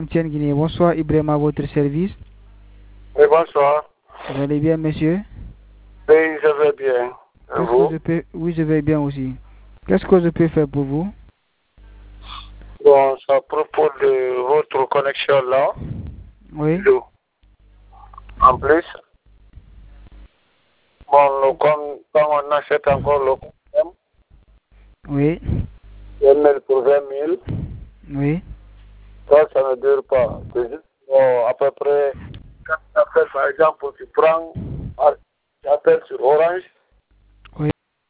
MTN Guinée. Bonsoir Ibrahim à votre service. Oui, bonsoir. Vous allez bien, monsieur? Oui, je vais bien. Et vous? Oui, je vais bien aussi. Qu'est-ce que je peux faire pour vous? Bon, c'est à propos de votre connexion là. Oui. En plus, bon, quand on achète encore le système, Oui. 1 000 pour 20 000, Oui. ça ne dure pas. C'est juste, bon, à peu près, quand tu appelles, par exemple, tu appelles sur Orange,